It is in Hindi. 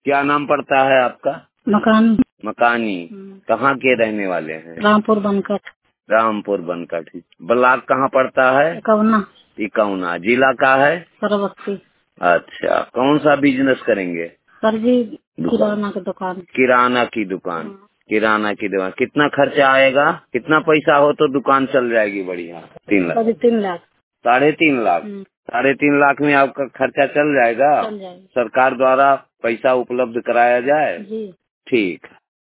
क्या नाम पड़ता है आपका? मकान मकानी। कहाँ के रहने वाले हैं? रामपुर बनकट। रामपुर बनकट। ब्लॉक कहाँ पड़ता है? इकौना। इकौना। जिला का है? सरबत्ती। अच्छा, कौन सा बिजनेस करेंगे? सर जी किराना की दुकान। किराना की दुकान। किराना की दुकान। कितना खर्चा आएगा? कितना पैसा हो तो दुकान चल जाएगी बढ़िया? 3 लाख। 3.5 लाख। 3.5 लाख। 3.5 लाख में आपका खर्चा चल जाएगा? चल जाएगा। सरकार द्वारा पैसा उपलब्ध कराया जाए? जी। ठीक।